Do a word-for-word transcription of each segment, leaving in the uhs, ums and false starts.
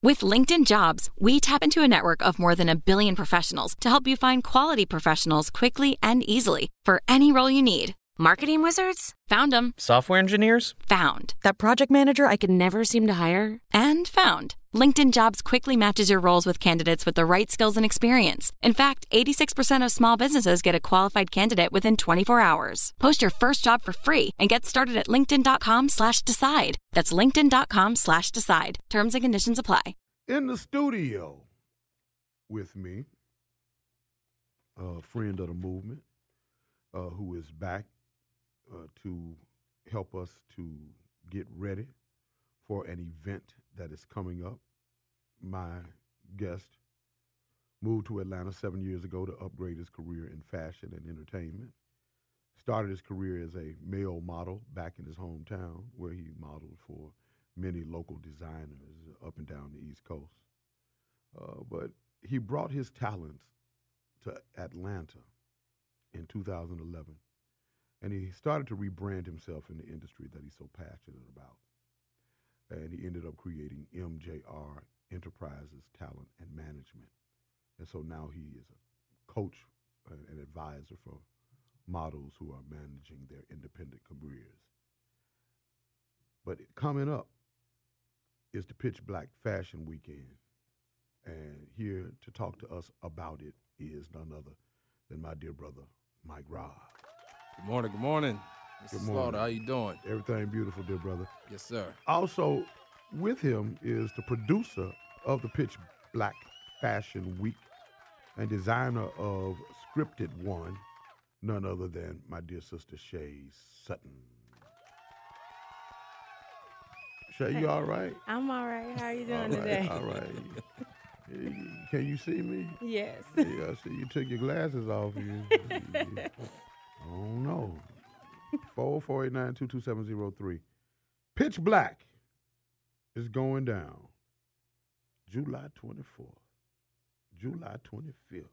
With LinkedIn Jobs, we tap into a network of more than a billion professionals to help you find quality professionals quickly and easily for any role you need. Marketing wizards? Found them. Software engineers? Found. That project manager I could never seem to hire? And found. LinkedIn Jobs quickly matches your roles with candidates with the right skills and experience. In fact, eighty-six percent of small businesses get a qualified candidate within twenty-four hours. Post your first job for free and get started at linkedin.com slash decide. That's linkedin.com slash decide. Terms and conditions apply. In the studio with me, a friend of the movement, uh, who is back uh, to help us to get ready for an event that is coming up. My guest moved to Atlanta seven years ago to upgrade his career in fashion and entertainment. Started his career as a male model back in his hometown, where he modeled for many local designers up and down the East Coast. Uh, but he brought his talents to Atlanta in two thousand eleven, and he started to rebrand himself in the industry that he's so passionate about. And he ended up creating M J R Enterprises Talent and Management. And so now he is a coach and an advisor for models who are managing their independent careers. But coming up is the Pitch Black Fashion Weekend. And here to talk to us about it is none other than my dear brother, Mike Robb. Good morning, good morning. Mister Good morning. Slaughter, how you doing? Everything beautiful, dear brother. Yes, sir. Also with him is the producer of the Pitch Black Fashion Week and designer of Scripted One, none other than my dear sister Shay Sutton. Shay, you all right? I'm all right. How are you doing all right, today? All right. Can you see me? Yes. Yeah, I see you took your glasses off. You, you, I don't know. four four eight nine, two two seven zero three. Pitch Black is going down July twenty-fourth, July twenty-fifth,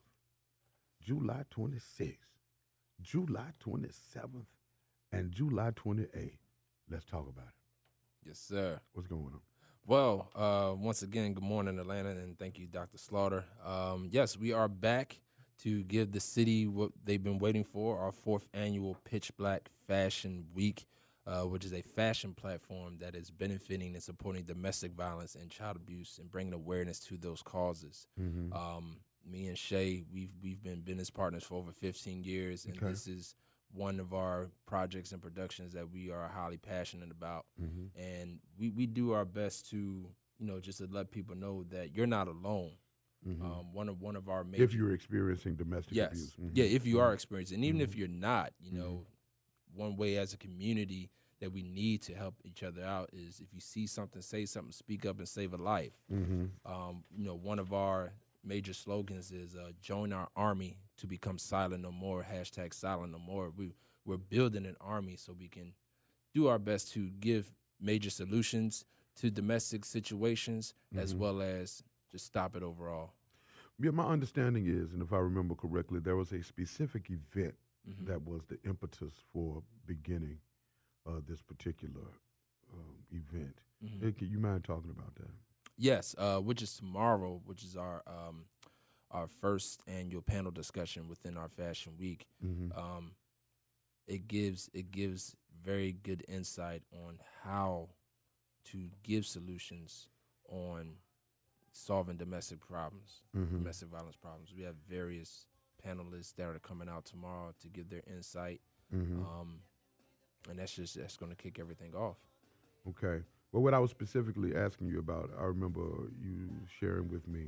July twenty-sixth, July twenty-seventh, and July twenty-eighth. Let's talk about it. Yes, sir. What's going on? Well, uh, once again, good morning, Atlanta, and thank you, Doctor Slaughter. Um, yes, we are back to give the city what they've been waiting for, our fourth annual Pitch Black Fashion Week, uh, which is a fashion platform that is benefiting and supporting domestic violence and child abuse and bringing awareness to those causes. Mm-hmm. Um, me and Shay, we've we've been business partners for over fifteen years, and Okay. this is one of our projects and productions that we are highly passionate about. Mm-hmm. And we, we do our best to, you know, just to let people know that you're not alone. Mm-hmm. Um, one of one of our major, if you're experiencing domestic yes, abuse. Mm-hmm. yeah, if you are experiencing, and even Mm-hmm. if you're not, you know, one way as a community that we need to help each other out is if you see something, say something, speak up and save a life. Mm-hmm. Um, you know, one of our major slogans is uh, join our army to become silent no more, hashtag silent no more. We, we're building an army so we can do our best to give major solutions to domestic situations mm-hmm. as well as just stop it overall. Yeah, my understanding is, and if I remember correctly, there was a specific event mm-hmm. that was the impetus for beginning uh, this particular um, event. Mm-hmm. Hey, can you mind talking about that? Yes, uh, which is tomorrow, which is our um, our first annual panel discussion within our Fashion Week. Mm-hmm. Um, it gives it gives very good insight on how to give solutions on solving domestic problems, mm-hmm. domestic violence problems. We have various panelists that are coming out tomorrow to give their insight, mm-hmm. um, and that's just that's going to kick everything off. Okay. Well, what I was specifically asking you about, I remember you sharing with me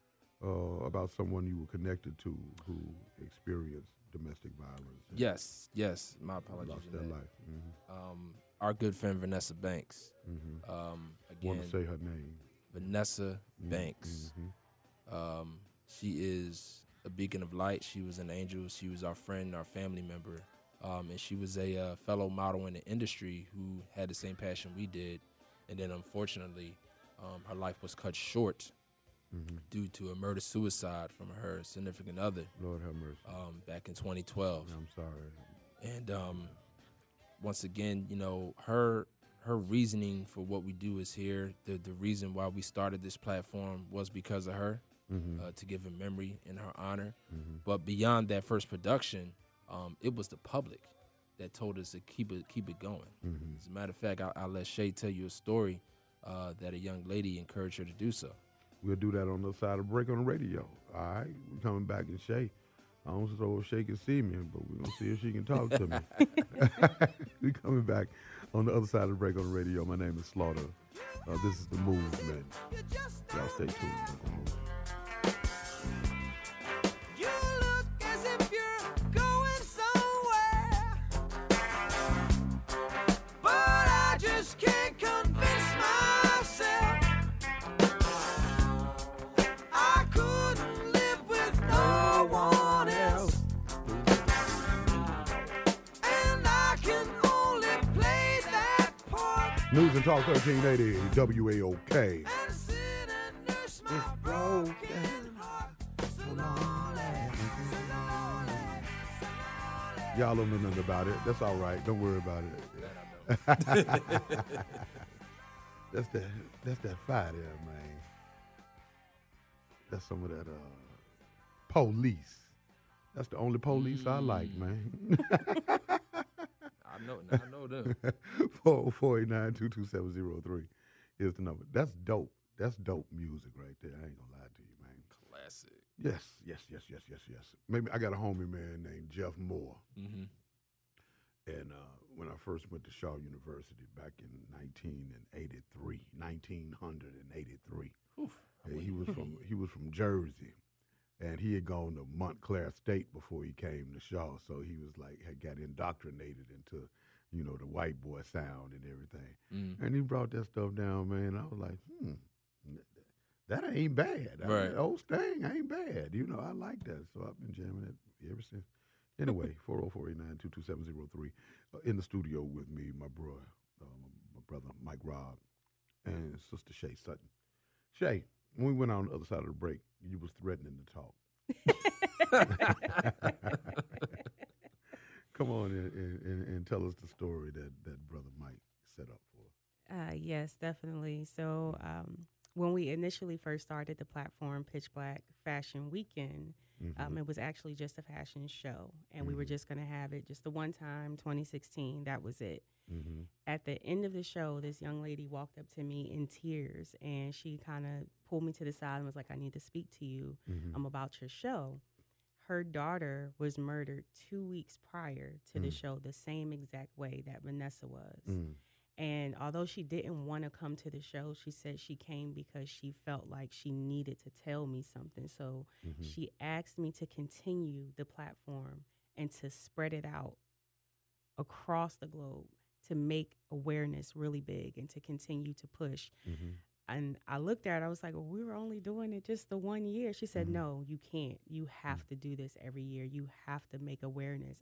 uh, about someone you were connected to who experienced domestic violence. Yes, yes. My apologies. Lost their life. Mm-hmm. Um, our good friend Vanessa Banks. Mm-hmm. Um, again, Want to say her name? Vanessa Mm-hmm. Banks. Mm-hmm. Um, she is a beacon of light. She was an angel. She was our friend, our family member. Um, and she was a uh, fellow model in the industry who had the same passion we did. And then, unfortunately, um, her life was cut short mm-hmm. due to a murder-suicide from her significant other. Lord have mercy. Um, back in twenty twelve. I'm sorry. And um, once again, you know, her her reasoning for what we do is here. The the reason why we started this platform was because of her, Mm-hmm. uh, to give a memory in her honor. Mm-hmm. But beyond that first production, um, it was the public that told us to keep it keep it going. Mm-hmm. As a matter of fact, I'll, I'll let Shay tell you a story uh, that a young lady encouraged her to do so. We'll do that on the side of break on the radio. All right, we're coming back and Shay. I don't know if Shay can see me, but we're gonna see if she can talk to me. We're coming back on the other side of the break on the radio. My name is Slaughter. Uh, this is the movement. Y'all stay tuned. We're gonna move. You look as if you're going somewhere, but I just can't convince myself I couldn't live with no one else, and I can only play that part News and Talk thirteen eighty W A O K. and sit and nurse my broken heart. So lonely, so lonely, so lonely. Y'all don't know nothing about it. That's all right. Don't worry about it. That's that. That's that fire there, man. That's some of that uh, police. That's the only police I like, man. I know, I know them. four four eight nine, two two seven zero three is the number. That's dope. That's dope music right there. I ain't gonna lie to you, man. Classic. Yes, yes, yes, yes, yes, yes. Maybe I got a homie man named Jeff Moore. Mm-hmm. And uh, when I first went to Shaw University back in nineteen eighty-three, nineteen eighty-three, and he was from he was from Jersey, and he had gone to Montclair State before he came to Shaw, so he was like had got indoctrinated into, you know, the white boy sound and everything. Mm. And he brought that stuff down, man. I was like, hmm, that ain't bad. I- Right. old Sting ain't bad. You know, I like that, so I've been jamming it ever since. Anyway, four oh four eight nine, two two seven zero three. Uh, in the studio with me, my bro, uh, my brother Mike Robb, and Sister Shay Sutton. Shay, when we went on the other side of the break, you was threatening to talk. Come on and, and, and tell us the story that, that brother Mike set up for. Uh, yes, definitely. So um, when we initially first started the platform, Pitch Black Fashion Weekend, Mm-hmm. um, it was actually just a fashion show, and we were just going to have it just the one time, twenty sixteen. That was it. Mm-hmm. At the end of the show, this young lady walked up to me in tears, and she kind of pulled me to the side and was like, "I need to speak to you Mm-hmm. um, about your show." Her daughter was murdered two weeks prior to the Mm. show, the same exact way that Vanessa was. Mm. And although she didn't want to come to the show, she said she came because she felt like she needed to tell me something. So Mm-hmm. she asked me to continue the platform and to spread it out across the globe to make awareness really big and to continue to push. Mm-hmm. And I looked at her, I was like, well, we were only doing it just the one year. She said, Mhm. no, you can't. You have to do this every year. You have to make awareness.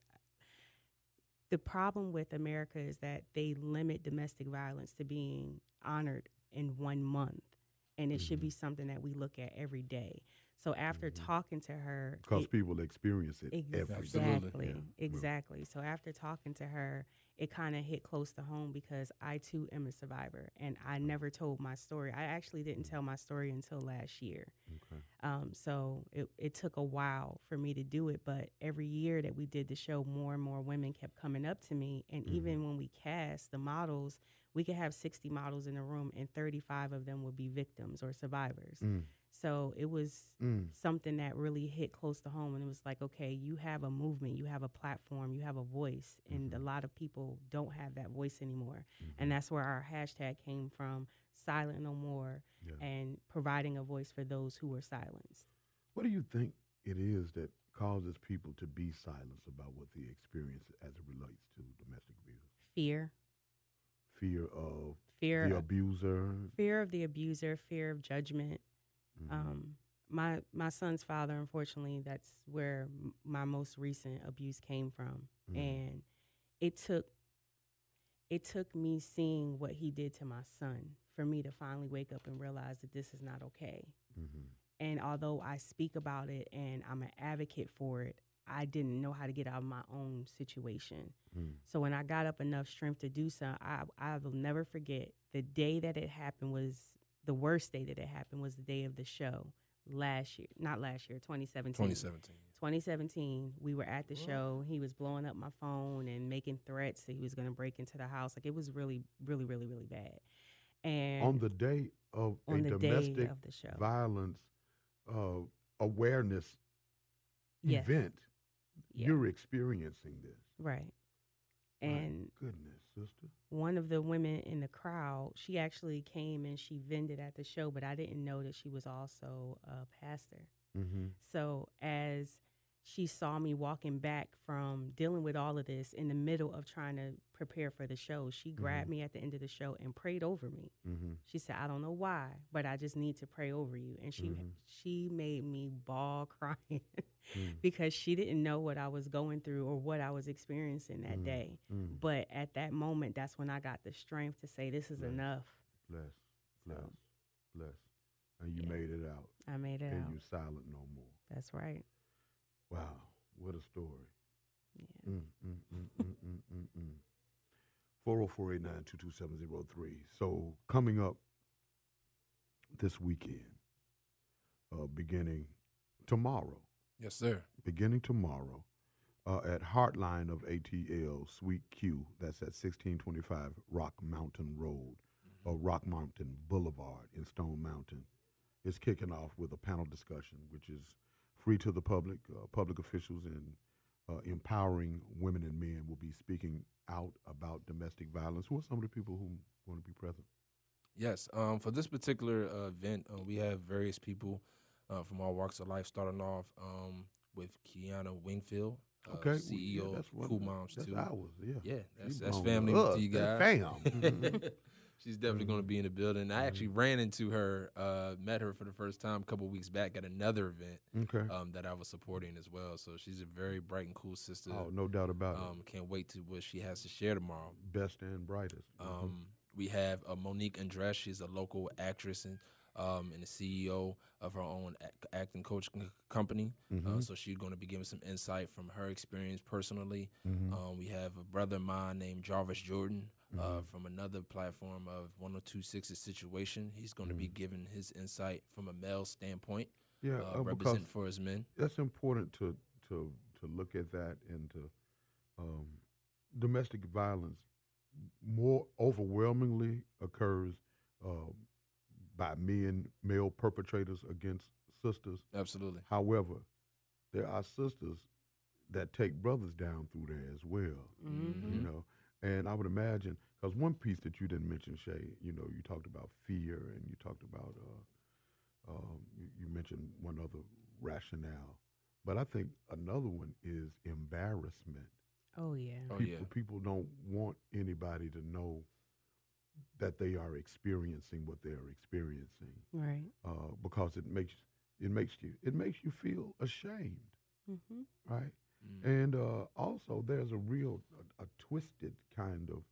The problem with America is that they limit domestic violence to being honored in one month. And it should be something that we look at every day. So after Mhm. talking to her, Because it- people experience it every day. Absolutely. Exactly, Yeah. exactly. So after talking to her, it kind of hit close to home because I too am a survivor, and I never told my story. I actually didn't tell my story until last year. Okay. Um, so it, it took a while for me to do it, but every year that we did the show, more and more women kept coming up to me. And Mhm. even when we cast the models, we could have sixty models in the room, and thirty-five of them would be victims or survivors. Mm. So it was Mm. something that really hit close to home, and it was like, okay, you have a movement, you have a platform, you have a voice, and a lot of people don't have that voice anymore. And that's where our hashtag came from, Silent No More, Yeah. and providing a voice for those who were silenced. What do you think it is that causes people to be silent about what they experience as it relates to domestic abuse? Fear, Fear of fear, the abuser. fear of the abuser, fear of judgment. Mhm. Um, my my son's father, unfortunately, that's where m- my most recent abuse came from, Mhm. and it took it took me seeing what he did to my son for me to finally wake up and realize that this is not okay. Mhm. And although I speak about it and I'm an advocate for it, I didn't know how to get out of my own situation. Mm. So when I got up enough strength to do so, I I will never forget the day that it happened was the worst day that it happened was the day of the show last year, not last year, twenty seventeen. twenty seventeen. twenty seventeen, we were at the show. He was blowing up my phone and making threats that he was going to break into the house. Like, it was really, really, really, really bad. And On the day of on a the day domestic of the show. violence uh, awareness Yes. event, Yeah. you're experiencing this. Right. My And goodness, sister. one of the women in the crowd, she actually came and she vended at the show, but I didn't know that she was also a pastor. Mm-hmm. So as she saw me walking back from dealing with all of this in the middle of trying to prepare for the show, she grabbed me at the end of the show and prayed over me. Mm-hmm. She said, I don't know why, but I just need to pray over you. And she Mhm. she made me bawl crying Mm. because she didn't know what I was going through or what I was experiencing that Mm. day. Mm. But at that moment, that's when I got the strength to say, this is Right. enough. Bless, bless, So, bless. And you yeah. made it out. I made it and out. you're silent no more. That's right. Wow, what a story. Yeah. Mm, mm, mm, mm, mm, mm, mm. four oh four, eight nine two, two seven oh three. So coming up this weekend, uh, beginning tomorrow, Yes, sir. beginning tomorrow, uh, at Heartline of A T L, Suite Q, that's at sixteen twenty-five Rock Mountain Road, or Rock Mountain Boulevard in Stone Mountain. It's kicking off with a panel discussion, which is free to the public. Uh, public officials and uh, empowering women and men will be speaking out about domestic violence. Who are some of the people who want to be present? Yes. Um, for this particular uh, event, uh, we have various people uh, from all walks of life, starting off um, with Kiana Wingfield, uh, Okay, C E O yeah, that's of one- Cool Moms That's too. ours, yeah. Yeah, that's She that's belong family us. to you guys. That's fam. She's definitely going to be in the building. I actually ran into her, uh, met her for the first time a couple weeks back at another event Okay. um, that I was supporting as well. So she's a very bright and cool sister. Oh, no doubt about Um, can't wait to what she has to share tomorrow. it. Best and brightest. Mhm. Um, we have uh, Monique Andres. She's a local actress and um, and the C E O of her own act- acting coach c- company. Uh, Mhm. so she's going to be giving some insight from her experience personally. Mhm. Um, we have a brother of mine named Jarvis Jordan uh, Mhm. from another platform of one oh two six's Situation. He's going to be giving his insight from a male standpoint, yeah, uh, uh, because representing for his men. that's important to to to look at that and to um, domestic violence more overwhelmingly occurs uh, by men, male perpetrators against sisters. Absolutely. However, there are sisters that take brothers down through there as well. Mm-hmm. You know, and I would imagine because one piece that you didn't mention, Shay, you know, you talked about fear and you talked about uh, um, you, you mentioned one other rationale, but I think another one is embarrassment. Oh, yeah. Oh, people, yeah. people don't want anybody to know that they are experiencing what they're experiencing Right. uh, because it makes it makes you it makes you feel ashamed, Mm-hmm. right? Mm. And uh, also, there's a real a, a twisted kind of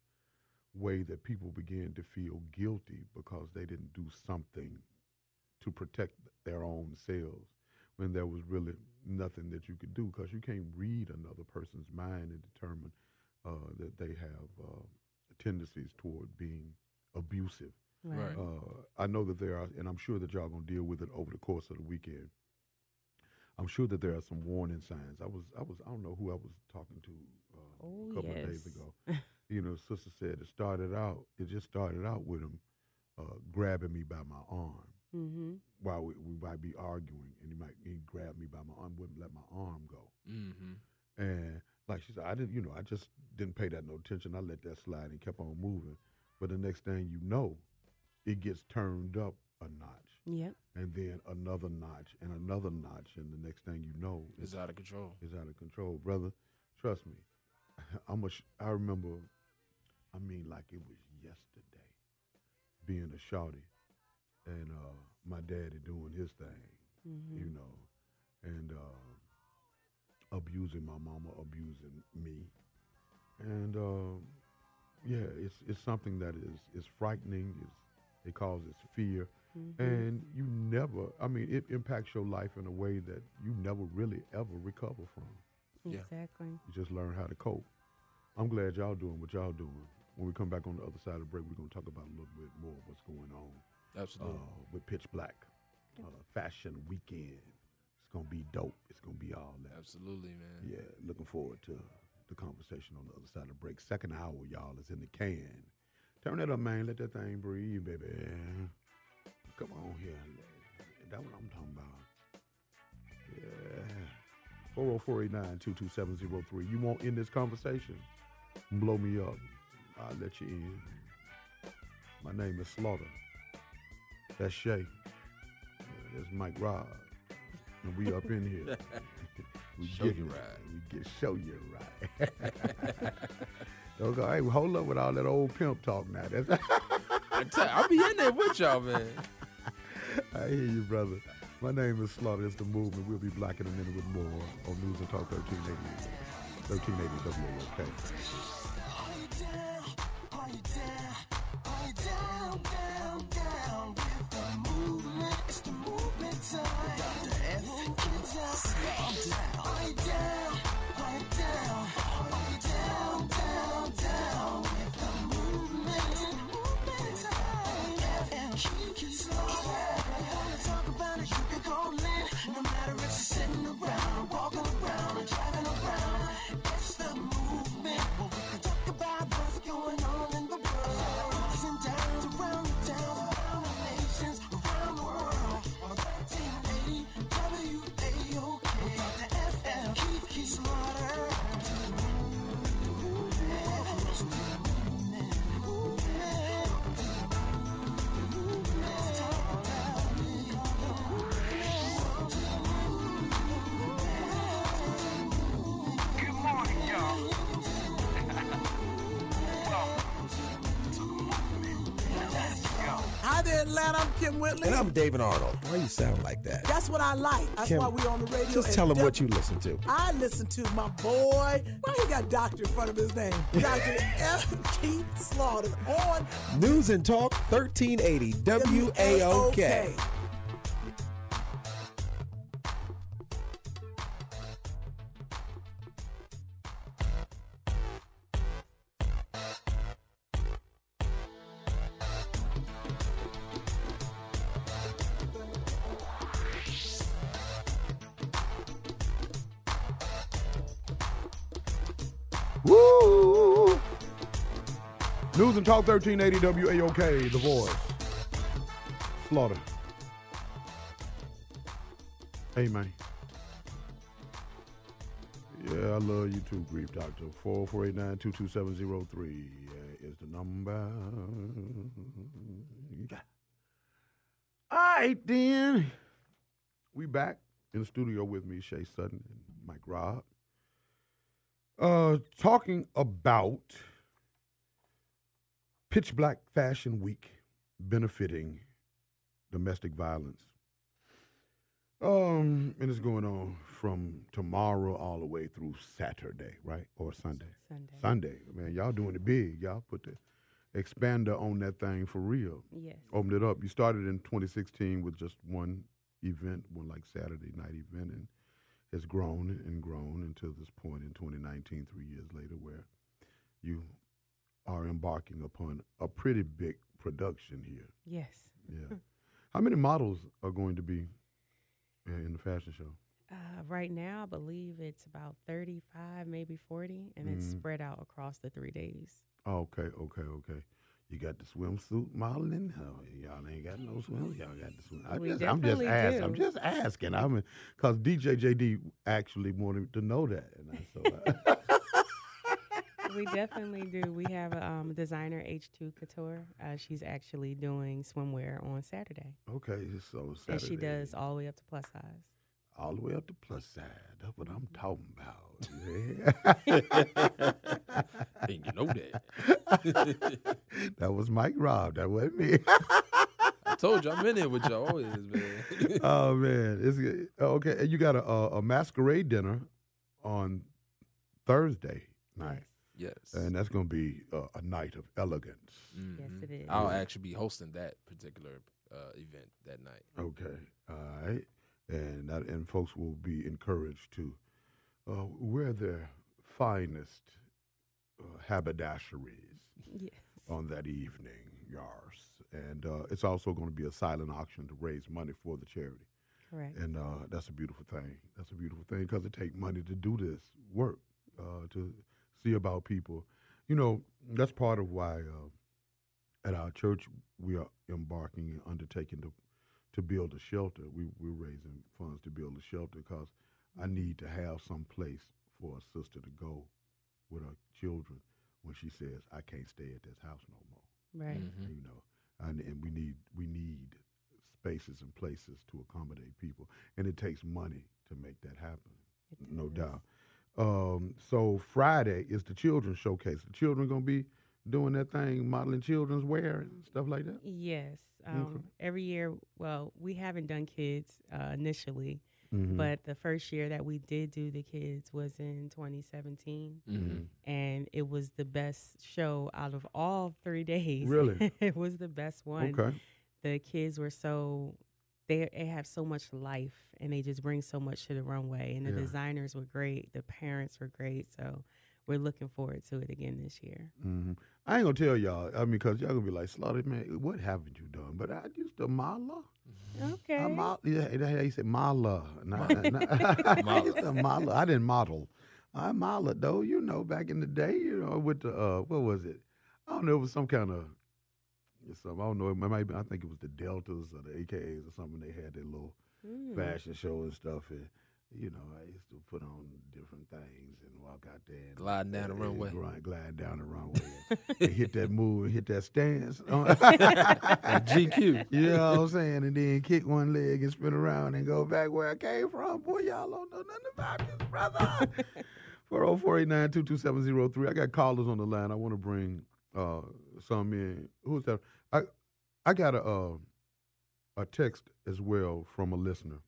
way that people begin to feel guilty because they didn't do something to protect their own selves when there was really nothing that you could do because you can't read another person's mind and determine uh, that they have uh, tendencies toward being abusive. Right. Right. Uh, I know that there are, and I'm sure that y'all gonna deal with it over the course of the weekend. I'm sure that there are some warning signs. I was, I was, I don't know who I was talking to uh, Oh, a couple of days yes. ago. You know, sister said it started out. It just started out with him uh, grabbing me by my arm Mm-hmm. while we, we might be arguing, and he might he grab me by my arm, wouldn't let my arm go. Mm-hmm. And like she said, I didn't, you know, I just didn't pay that no attention. I let that slide and kept on moving. But the next thing you know, it gets turned up a notch, Yep. and then another notch, and another notch, and the next thing you know, It's out of control. it's out of control, brother. Trust me. I'm a sh- I remember, I mean, like it was yesterday, being a shawty, and uh, my daddy doing his thing, Mm-hmm. you know, and uh, abusing my mama, abusing me, and uh, yeah, it's it's something that is is frightening. It's, it causes fear, Mm-hmm. and you never. I mean, it impacts your life in a way that you never really ever recover from. Yeah. Exactly. You just learn how to cope. I'm glad y'all doing what y'all doing. When we come back on the other side of the break, we're going to talk about a little bit more of what's going on Absolutely. uh, with Pitch Black uh, Fashion Weekend. It's going to be dope. It's going to be all that. Absolutely, man. Yeah, looking forward to the conversation on the other side of the break. Second hour, y'all, is in the can. Turn that up, man. Let that thing breathe, baby. Come on here. That's what I'm talking about. Yeah. four oh four, eight nine, two two seven oh three. You won't end this conversation? Blow me up. I'll let you in. My name is Slaughter. That's Shay. Yeah, that's Mike Robb. And we up in here. we Show get you it. right. We get show you right. Okay, hey, hold up with all that old pimp talk now. That's I tell you, I'll be in there with y'all, man. I hear you, brother. My name is Slaughter. It's the movement. We'll be black in a minute with more on News and Talk thirteen eighty. thirteen eighty W A O K. No matter if you're sitting around, walking around, or driving around, it's the movement. Well, we can talk about what's going on in the world. Ups and downs around the towns, around the nations, around the world. On thirteen eighty W A O K, the F M, Keith Keith Slaughter. Hi there, Atlanta. I'm Kim Whitley. And I'm David Arnold. Why you sound like that? That's what I like. That's Kim, why we on the radio. Just And tell them Def- what you listen to. I listen to my boy. Why he got doctor in front of his name? Doctor F. Keith Slaughter on News and Talk thirteen eighty W A O K. Woo! News and Talk thirteen eighty W A O K, The Voice. Slaughter. Hey, man. Yeah, I love you too, Grief Doctor. four oh four, eight nine, two two seven oh three uh, is the number. All right, then. We back in the studio with me, Shay Sutton and Mike Robb. Uh, talking about Pitch Black Fashion Week benefiting domestic violence. Um, and it's going on from tomorrow all the way through Saturday, right? Or Sunday. Sunday. Sunday. Man, y'all doing it big. Y'all put the expander on that thing for real. Yes. Opened it up. You started in twenty sixteen with just one event, one like Saturday night event, and has grown and grown until this point in twenty nineteen, three years later, where you are embarking upon a pretty big production here. Yes. Yeah. How many models are going to be uh, in the fashion show? Uh, right now, I believe it's about thirty-five, maybe forty, and it's Mhm. spread out across the three days. Oh, okay, okay, okay. You got the swimsuit modeling? Oh, y'all ain't got no swim. Y'all got the swim. I We just, I'm just definitely asking. do. I'm just asking. I mean, because D J J D actually wanted to know that, and I so. I, We definitely do. We have a um, designer, H two Couture. Uh, she's actually doing swimwear on Saturday. okay, so Saturday. And she does all the way up to plus size. all the way up to plus side. That's what I'm talking about. Yeah. And you know that. That was Mike Robb. That wasn't me. I told you I'm in there with y'all always, man. Oh man, it's good. Okay. And you got a, a, a masquerade dinner on Thursday night, Yes. and that's going to be uh, a night of elegance. Yes, Mhm. it is. I'll actually be hosting that particular uh, event that night. Okay. All right. And that, and folks will be encouraged to uh, wear their finest uh, haberdasheries Yes. on that evening, yours. And uh, it's also going to be a silent auction to raise money for the charity. Correct. And uh, that's a beautiful thing. That's a beautiful thing because it takes money to do this work, uh, to see about people. You know, that's part of why uh, at our church we are embarking and undertaking to to build a shelter. We, we're raising funds to build a shelter because I need to have some place for a sister to go with her children when she says, I can't stay at this house no more. Right. Mhm. You know, and, and we need we need spaces and places to accommodate people, and it takes money to make that happen, It no does. doubt. Um, so Friday is the children's showcase. The children gonna be doing that thing, modeling children's wear and stuff like that. Yes. Um, Every year, well, we haven't done kids uh, initially, Mhm. but the first year that we did do the kids was in twenty seventeen. Mm-hmm. And it was the best show out of all three days. Really? It was the best one. Okay. The kids were so, they, they have so much life and they just bring so much to the runway. And the Yeah. designers were great. The parents were great. So we're looking forward to it again this year. hmm I ain't gonna tell y'all. I mean, because y'all gonna be like, Slaughter, man, what haven't you done? But I used to model. Okay. I model. Yeah, that's how you say model. Not, not, I used to model. I didn't model. I modeled though. You know, back in the day, you know, with the uh, what was it? I don't know. It was some kind of some. I don't know. It might be, I think it was the Deltas or the A K As or something. They had their little Mm. fashion show and stuff. And, you know, I used to put on different things and walk out there and Gliding down the and- runway. and Glide, glide down the runway and, and hit that move and hit that stance. G Q. You know what I'm saying? And then kick one leg and spin around and go back where I came from. Boy, y'all don't know nothing about this, brother. four oh four, eight nine two, two seven oh three. I got callers on the line. I want to bring uh, some in. Who's that? I I got a uh, a text as well from a listener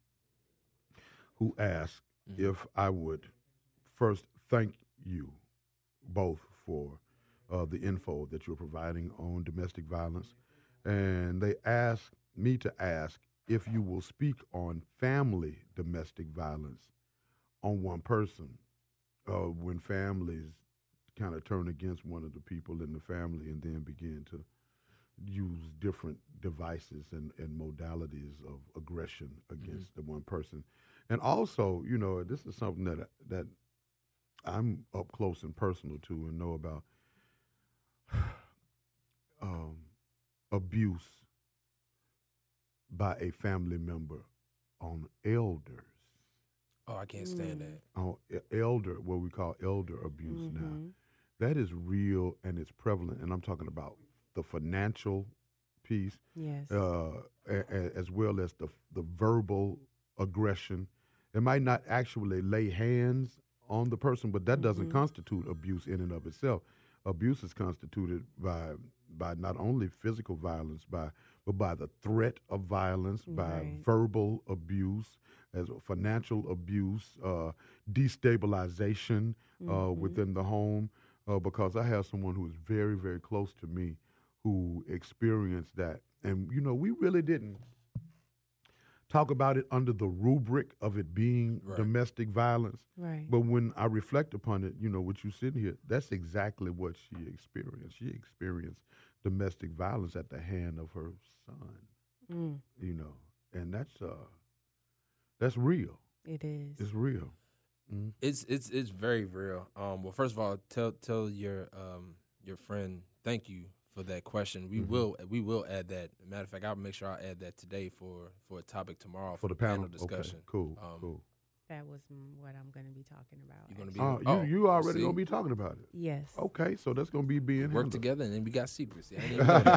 who asked if I would first thank you both for uh, the info that you're providing on domestic violence. And they asked me to ask if you will speak on family domestic violence on one person uh, when families kind of turn against one of the people in the family and then begin to use different devices and, and modalities of aggression against the one person. And also, you know, this is something that that I'm up close and personal to and know about. um, abuse by a family member on elders. Oh, I can't stand that. On e- elder, what we call elder abuse now. Mhm. That is real and it's prevalent. And I'm talking about the financial piece, Yes. uh, a, a, as well as the the verbal aggression. It might not actually lay hands on the person, but that doesn't Mhm. constitute abuse in and of itself. Abuse is constituted by by not only physical violence, by but by the threat of violence, by Right. verbal abuse, as financial abuse, uh, destabilization uh, Mhm. within the home. Uh, because I have someone who is very, very close to me who experienced that. And, you know, we really didn't talk about it under the rubric of it being Right. domestic violence. Right. But when I reflect upon it, you know, with you sitting here, that's exactly what she experienced. She experienced domestic violence at the hand of her son, Mm, you know, and that's uh, that's real. it is. It's real. Mm. It's it's it's very real. Um, well, first of all, tell tell your um your friend thank you for that question. We Mhm. will we will add that. Matter of fact, I'll make sure I add that today for for a topic tomorrow For the panel, discussion. Okay, cool, Um, cool. That was mm, what I'm going to be talking about. You're gonna be Oh, oh, you you already see? gonna be talking about it. Yes. Okay, so that's gonna be being work handled. together, and then we got secrets. I didn't even know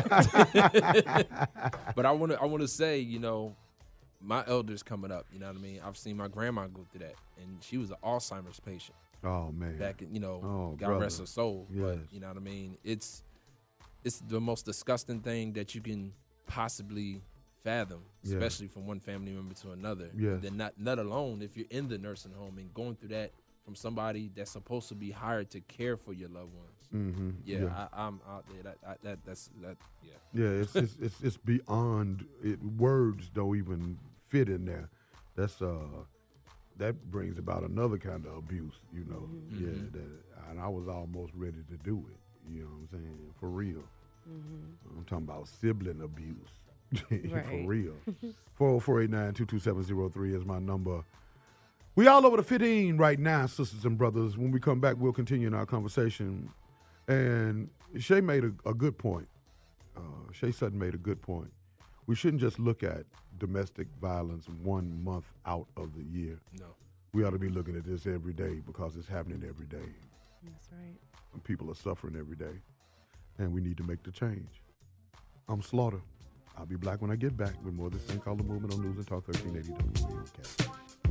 that. But I want to I want to say, you know, my elders coming up. You know what I mean? I've seen my grandma go through that, and she was an Alzheimer's patient Oh man. back in, you know, Oh, God rest brother. her soul. But Yes. you know what I mean? It's it's the most disgusting thing that you can possibly fathom, Yeah. especially from one family member to another. Yes. Then not not alone if you're in the nursing home and going through that from somebody that's supposed to be hired to care for your loved ones. Mm-hmm. Yeah, I, I'm out there. That, I, that that's that. Yeah. Yeah, it's it's, it's it's beyond it. Words don't even fit in there. That's uh, that brings about another kind of abuse, you know. Mm-hmm. Yeah, that, and I was almost ready to do it. You know what I'm saying? For real. Mm-hmm. I'm talking about sibling abuse. For Right. real. four oh four eight nine two two seven oh three is my number. We all over the fifteen right now, sisters and brothers. When we come back, we'll continue in our conversation. And Shay made a, a good point. Uh, Shay Sutton made a good point. We shouldn't just look at domestic violence one month out of the year. No. We ought to be looking at this every day because it's happening every day. That's right. And people are suffering every day. And we need to make the change. I'm Slaughter. I'll be back when I get back with more of this thing called The Movement on News and Talk thirteen eighty W A O K.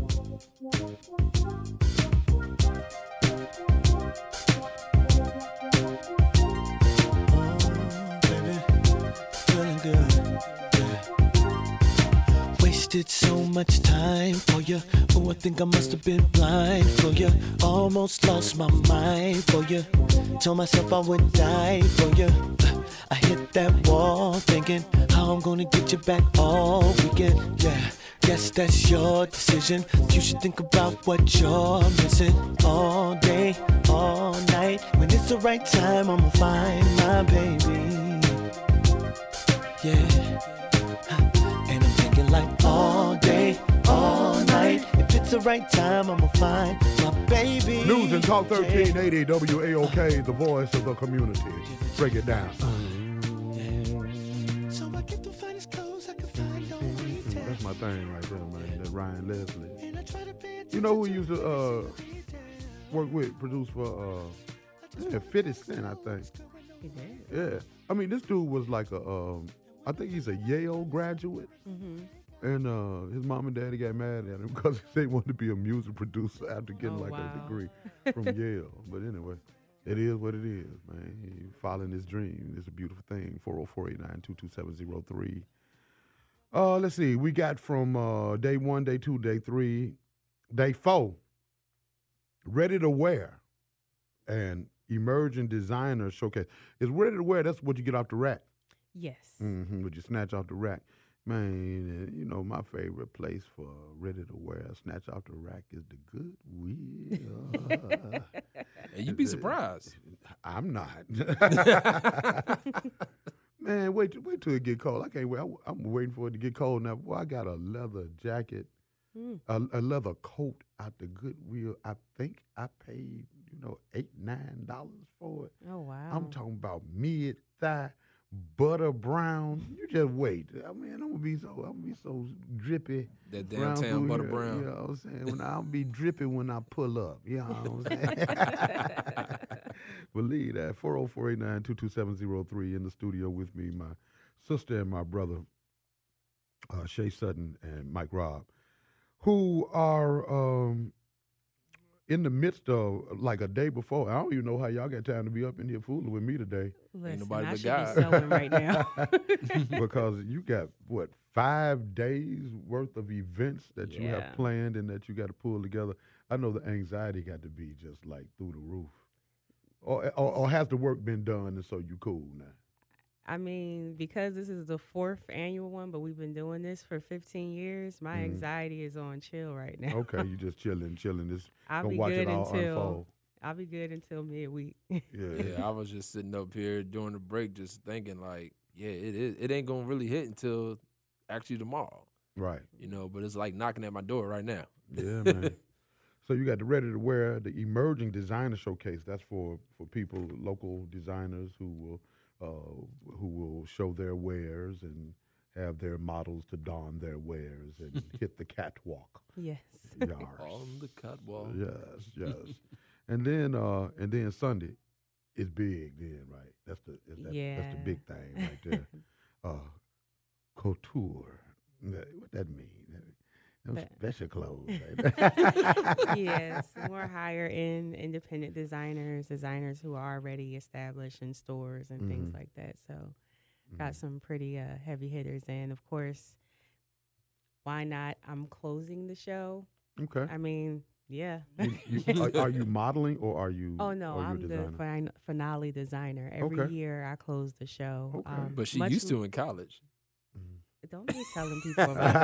Feeling good, yeah. Wasted so much time for you. Oh, I think I must have been blind for you. Almost lost my mind for you. Told myself I would die for you. I hit that wall thinking how I'm gonna get you back all weekend. Yeah, guess that's your decision. You should think about what you're missing all day, all night. When it's the right time, I'ma find my baby. Yeah, and I'm thinking like all day, all night. If it's the right time, I'ma find my baby. News and Talk thirteen eighty W A O K, the voice of the community. Break it down. So I get the finest clothes I can find on retail. That's my thing right there, man. That Ryan Leslie. And I try to pay You know who used to uh, work with, produce for uh, yeah, fifty Cent, I think. He did. Yeah. I mean, this dude was like a, um, I think he's a Yale graduate. Mm-hmm. And uh, his mom and daddy got mad at him because they wanted to be a music producer after getting Oh, like wow. a degree from Yale. But anyway, it is what it is, man. He following his dream. It's a beautiful thing. four oh four eight nine two two seven oh three. Uh, let's see. We got from uh, day one, day two, day three, day four. Ready to Wear and Emerging Designer Showcase. Is Ready to Wear, that's what you get off the rack. Yes. Mm-hmm, what you snatch off the rack. Man, uh, you know, my favorite place for Ready to Wear, snatch off the rack is the Goodwill. And you'd be surprised. I'm not. Man, wait, wait till it get cold. I can't wait. I, I'm waiting for it to get cold now. Boy, I got a leather jacket, Mm. a, a leather coat out the Goodwill. I think I paid, you know, eight, nine dollars for it. Oh, wow. I'm talking about mid thigh, butter brown. You just wait. I mean, I'm gonna be so I'm gonna be so drippy. That brown downtown through butter here, brown. You know what I'm saying? When I'll be drippy when I pull up. You know what I'm saying? Believe that. four oh four eight nine two two seven oh three in the studio with me, my sister and my brother, uh, Shay Sutton and Mike Robb, who are um, in the midst of, like a day before, I don't even know how y'all got time to be up in here fooling with me today. Listen, nobody I but should God. be sewing right now. Because you got, what, five days worth of events that you Yeah. have planned and that you got to pull together. I know the anxiety got to be just like through the roof. Or, or, or has the work been done and so you cool now? I mean, because this is the fourth annual one, but we've been doing this for fifteen years, my Mhm. anxiety is on chill right now. Okay, you just chilling, chilling. Just I'll gonna be watch good it all until unfold. I'll be good until midweek. Yeah. Yeah, I was just sitting up here during the break, just thinking like, yeah, it is. It ain't gonna really hit until actually tomorrow, Right. you know. But it's like knocking at my door right now. Yeah, man. So you got the Ready to Wear, the Emerging Designer Showcase. That's for, for people, local designers who will uh, who will show their wares and have their models to don their wares and hit the catwalk. Yes. Yars. On the catwalk. Yes, yes. and then uh, and then Sunday is big. Then right, that's the is that, that's Yeah. the big thing right there. uh, couture. That- What that mean? Them That- special clothes. Right? Yes, more higher end independent designers, designers who are already established in stores and things Mhm. like that. So, got some pretty uh, heavy hitters, and of course, why not? I'm closing the show. Okay. I mean, yeah. You- you- are, are you modeling or are you? Oh no, are you a I'm the designer? fin- finale designer. Every Okay. year I close the show. Okay. Um, But she much used m- to in college. Mhm. don't be telling people about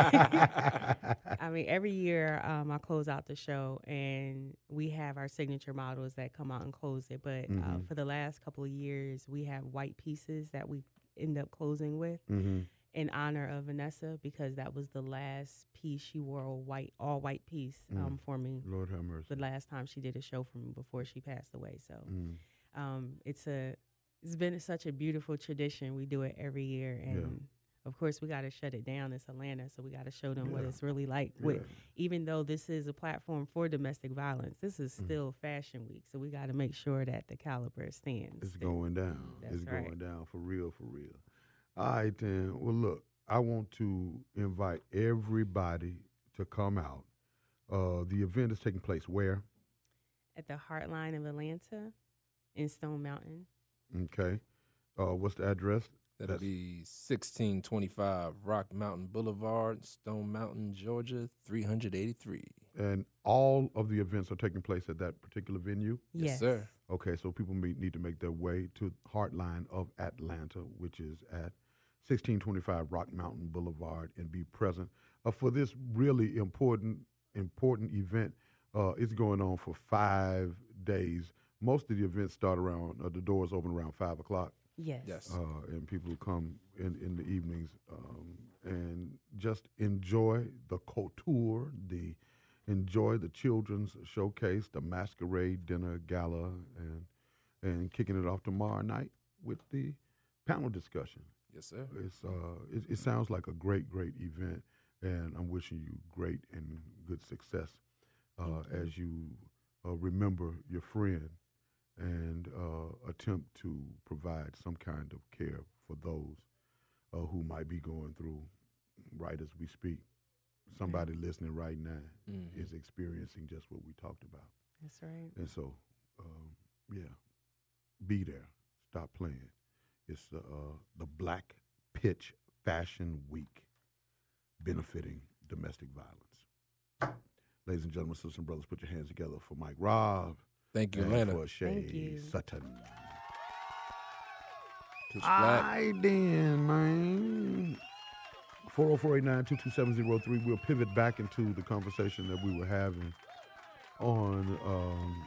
that. I mean, every year um, I close out the show, and we have our signature models that come out and close it. But uh, Mhm. for the last couple of years, we have white pieces that we end up closing with Mm-hmm. in honor of Vanessa, because that was the last piece she wore, a white, all white piece um, for me. Lord have mercy. The last time she did a show for me before she passed away. So Mm. um, it's a it's been such a beautiful tradition. We do it every year, and of course we got to shut it down. It's Atlanta, so we got to show them what Yeah. it's really like. With Yeah. even though this is a platform for domestic violence, this is Mm. still Fashion Week, so we got to make sure that the caliber stands. It's going down. That's it's right. going down for real, for real. All right, then. Well, look, I want to invite everybody to come out. Uh, the event is taking place where? At the Heartline of Atlanta in Stone Mountain. Okay. Uh, what's the address? That'll That's- be sixteen twenty-five Rock Mountain Boulevard, Stone Mountain, Georgia, three eighty-three. And all of the events are taking place at that particular venue? Yes, sir. Okay, so people may need to make their way to Heartline of Atlanta, which is at sixteen twenty-five Rock Mountain Boulevard, and be present uh, for this really important, important event. Uh, it's going on for five days. Most of the events start around, uh, the doors open around five o'clock. Yes. Yes. Uh, and people come in, in the evenings um, and just enjoy the couture, the enjoy the children's showcase, the masquerade dinner gala, and and kicking it off tomorrow night with the panel discussion. Yes, sir. It's uh, it, it sounds like a great, great event, and I'm wishing you great and good success uh, as you uh, remember your friend and uh, attempt to provide some kind of care for those uh, who might be going through right as we speak. Somebody listening right now Mhm. is experiencing just what we talked about. That's right. And so, um, yeah, be there. Stop playing. It's uh, uh, the Black Pitch Fashion Week benefiting domestic violence. Ladies and gentlemen, sisters and brothers, put your hands together for Mike Robb. Thank you, and Atlanta. for Shay Thank you. Sutton. Pitch All Black. right, then, man. four oh four eight nine two two seven oh three. We'll pivot back into the conversation that we were having on, um,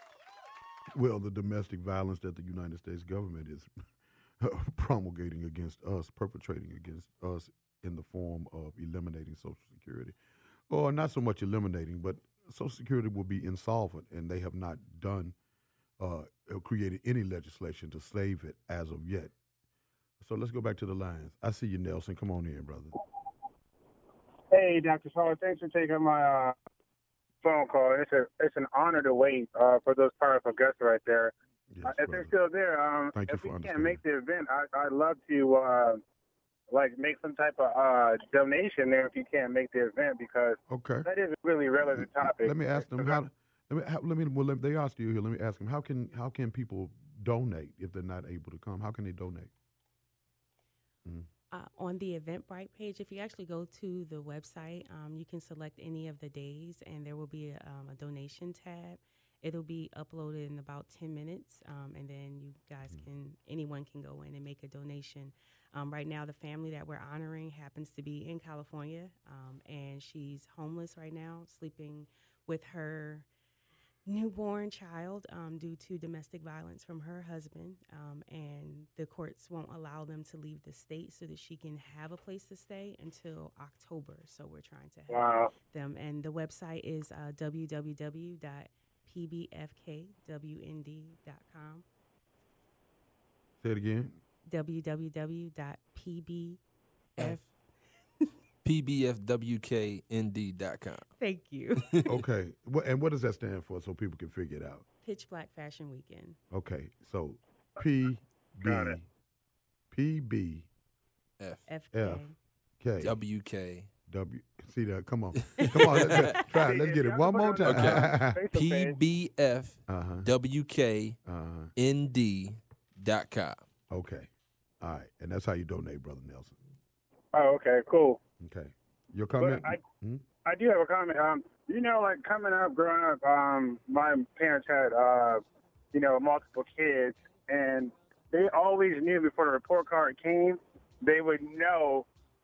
well, the domestic violence that the United States government is promulgating against us, perpetrating against us in the form of eliminating Social Security. Or not so much eliminating, but Social Security will be insolvent, and they have not done, uh, or created any legislation to save it as of yet. So let's go back to the lines. I see you, Nelson. Come on in, brother. Hey, Doctor Hall, thanks for taking my uh, phone call. It's a it's an honor to wait uh, for those powerful guests right there. Yes, uh, if brother. they're still there, um, Thank you if for we can't understanding. make the event, I, I'd love to uh, like make some type of uh, donation there if you can't make the event, because Okay. that is a really relevant topic. Let me ask them how. Let me. How, let me. Well, if they are still here, let me ask them how can how can people donate if they're not able to come? How can they donate? Mm. Uh, on the Eventbrite page, if you actually go to the website, um, you can select any of the days, and there will be a, um, a donation tab. It'll be uploaded in about ten minutes, um, and then you guys can, anyone can go in and make a donation. Um, right now, the family that we're honoring happens to be in California, um, and she's homeless right now, sleeping with her newborn child um, due to domestic violence from her husband, um, and the courts won't allow them to leave the state so that she can have a place to stay until October. So we're trying to help Wow. them, and the website is uh, w w w dot p b f k w n d dot com. Say it again. w w w dot p b f P B F W K N D dot com. Thank you. Okay. What, and what does that stand for so people can figure it out? Pitch Black Fashion Weekend. Okay. So P B Got it. P B F F K. F K W K W. See that? Come on. Come on. Let's, try it. Let's get it one more time. Okay. P B F uh-huh. W K Uh-huh. N D dot com. Okay. All right. And that's how you donate, Brother Nelson. Oh, okay, cool. Okay. Your comment? I- Hmm? I do have a comment. Um, you know, like coming up, growing up, um, my parents had, uh, you know, multiple kids, and they always knew before the report card came, they would know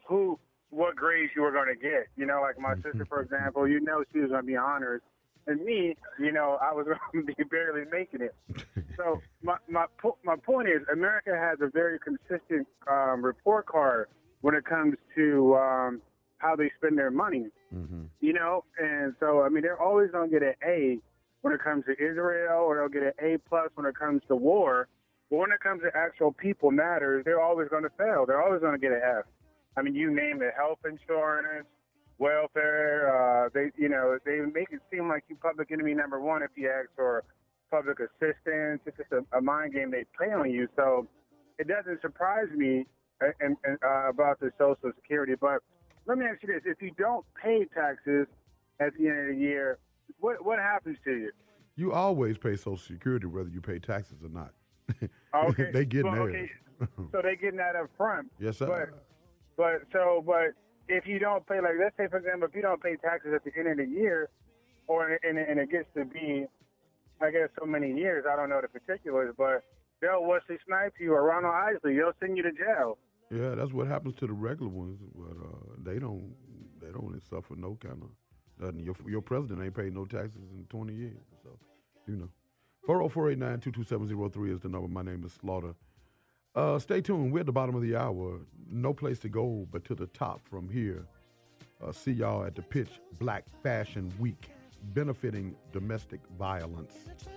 who, what grades you were going to get. You know, like my sister, for example, you know she was going to be honors. And me, you know, I was going to be barely making it. So my, my, po- my point is America has a very consistent um, report card when it comes to um, how they spend their money, Mm-hmm. you know. And so, I mean, they're always going to get an A when it comes to Israel, or they'll get an A plus when it comes to war. But when it comes to actual people matters, they're always going to fail. They're always going to get an F. I mean, you name it, health insurance, welfare. Uh, they, you know, they make it seem like you public enemy number one if you ask for public assistance. It's just a, a mind game they play on you. So it doesn't surprise me uh, and, and, uh, about the Social Security. But let me ask you this: if you don't pay taxes at the end of the year, what what happens to you? You always pay Social Security whether you pay taxes or not. Okay, they getting well, theirs. okay. So they getting that up front. Yes, sir. But, but so, but if you don't pay, like, let's say, for example, if you don't pay taxes at the end of the year, or and, and it gets to be, I guess, so many years, I don't know the particulars, but they'll Wesley Snipes you or Ronald Isley, they'll send you to jail. Yeah, that's what happens to the regular ones, but uh, they don't. They don't suffer no kind of nothing. Your your president ain't paid no taxes in twenty years, so you know. four oh four eight nine two two seven oh three is the number. My name is Slaughter. Uh, stay tuned. We're at the bottom of the hour. No place to go but to the top from here. Uh, see y'all at the Pitch Black Fashion Week, benefiting domestic violence.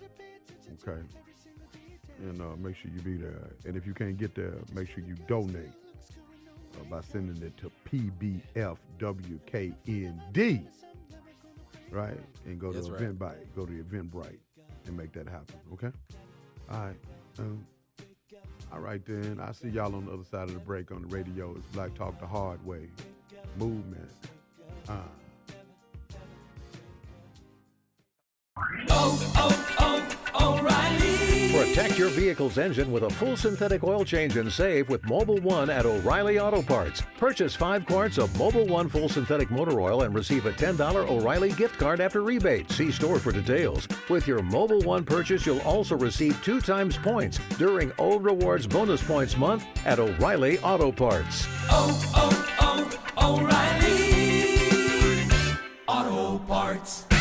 Okay. And uh, make sure you be there. And if you can't get there, make sure you donate uh, by sending it to P B F W K N D. Right? And go to That's right. Eventbrite. Go to Eventbrite and make that happen. Okay? All right. Um, all right, then. I see y'all on the other side of the break on the radio. It's Black Talk the Hard Way. Movement. Uh. Protect your vehicle's engine with a full synthetic oil change and save with Mobil one at O'Reilly Auto Parts. Purchase five quarts of Mobil one full synthetic motor oil and receive a ten dollars O'Reilly gift card after rebate. See store for details. With your Mobil one purchase, you'll also receive two times points during O Rewards Bonus Points Month at O'Reilly Auto Parts. Oh, oh, oh, O'Reilly Auto Parts.